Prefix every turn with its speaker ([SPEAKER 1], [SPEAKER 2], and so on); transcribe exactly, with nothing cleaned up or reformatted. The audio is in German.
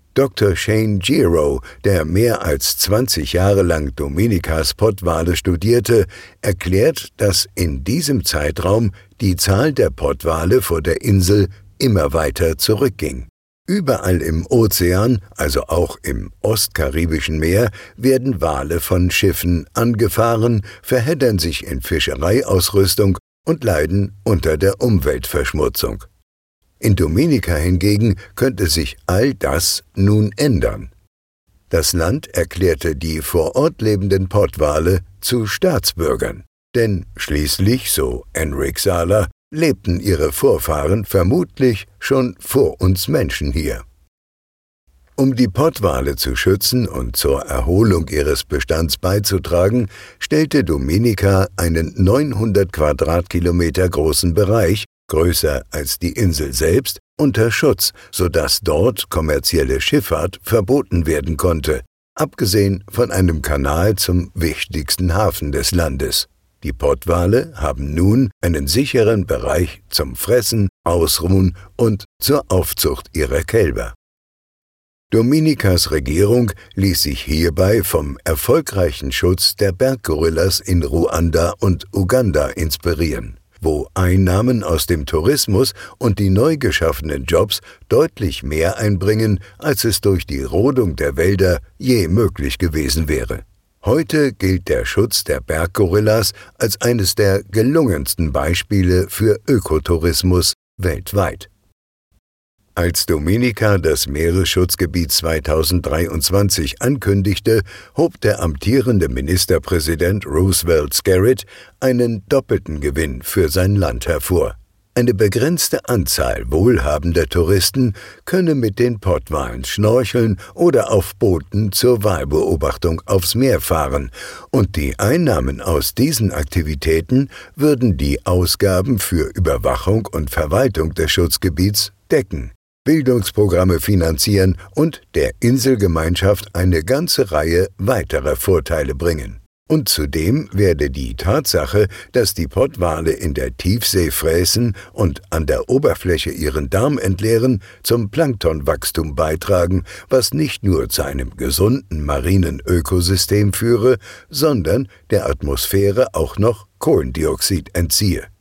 [SPEAKER 1] Doktor Shane Gero, der mehr als zwanzig Jahre lang Dominikas Pottwale studierte, erklärt, dass in diesem Zeitraum die Zahl der Pottwale vor der Insel immer weiter zurückging. Überall im Ozean, also auch im Ostkaribischen Meer, werden Wale von Schiffen angefahren, verheddern sich in Fischereiausrüstung und leiden unter der Umweltverschmutzung. In Dominica hingegen könnte sich all das nun ändern. Das Land erklärte die vor Ort lebenden Pottwale zu Staatsbürgern, denn schließlich, so Enric Sala, lebten ihre Vorfahren vermutlich schon vor uns Menschen hier. Um die Pottwale zu schützen und zur Erholung ihres Bestands beizutragen, stellte Dominica einen neunhundert Quadratkilometer großen Bereich, größer als die Insel selbst, unter Schutz, sodass dort kommerzielle Schifffahrt verboten werden konnte, abgesehen von einem Kanal zum wichtigsten Hafen des Landes. Die Pottwale haben nun einen sicheren Bereich zum Fressen, Ausruhen und zur Aufzucht ihrer Kälber. Dominicas Regierung ließ sich hierbei vom erfolgreichen Schutz der Berggorillas in Ruanda und Uganda inspirieren, wo Einnahmen aus dem Tourismus und die neu geschaffenen Jobs deutlich mehr einbringen, als es durch die Rodung der Wälder je möglich gewesen wäre. Heute gilt der Schutz der Berggorillas als eines der gelungensten Beispiele für Ökotourismus weltweit. Als Dominica das Meeresschutzgebiet zweitausenddreiundzwanzig ankündigte, hob der amtierende Ministerpräsident Roosevelt Skerrit einen doppelten Gewinn für sein Land hervor. Eine begrenzte Anzahl wohlhabender Touristen könne mit den Pottwalen schnorcheln oder auf Booten zur Walbeobachtung aufs Meer fahren, und die Einnahmen aus diesen Aktivitäten würden die Ausgaben für Überwachung und Verwaltung des Schutzgebiets decken, Bildungsprogramme finanzieren und der Inselgemeinschaft eine ganze Reihe weiterer Vorteile bringen. Und zudem werde die Tatsache, dass die Pottwale in der Tiefsee fräßen und an der Oberfläche ihren Darm entleeren, zum Planktonwachstum beitragen, was nicht nur zu einem gesunden marinen Ökosystem führe, sondern der Atmosphäre auch noch Kohlendioxid entziehe.